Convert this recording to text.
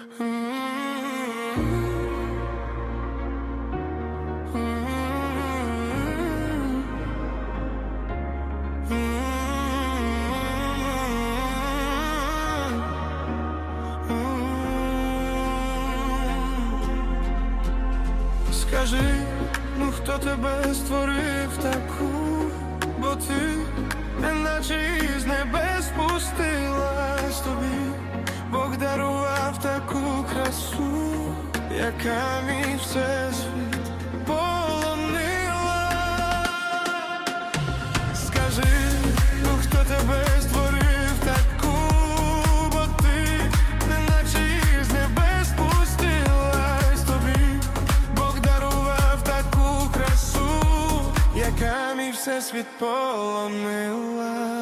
Скажи, ну хто тебе створив таку, бо ти неначе із небес спустилась, тобі Бог дарував таку красу, яка мій всесвіт полонила. Скажи, ну хто тебе створив таку, бо ти неначе із небес спустилась, тобі Бог дарував таку красу, яка мій всесвіт полонила.